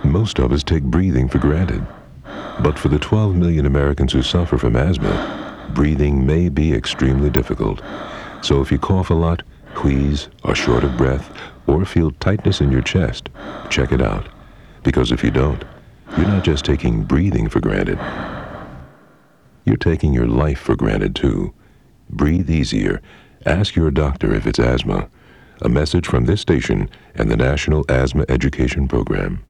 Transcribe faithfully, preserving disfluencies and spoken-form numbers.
Most of us take breathing for granted. But for the twelve million Americans who suffer from asthma, breathing may be extremely difficult. So if you cough a lot, wheeze, are short of breath, or feel tightness in your chest, check it out. Because if you don't, you're not just taking breathing for granted. You're taking your life for granted, too. Breathe easier. Ask your doctor if it's asthma. A message from this station and the National Asthma Education Program.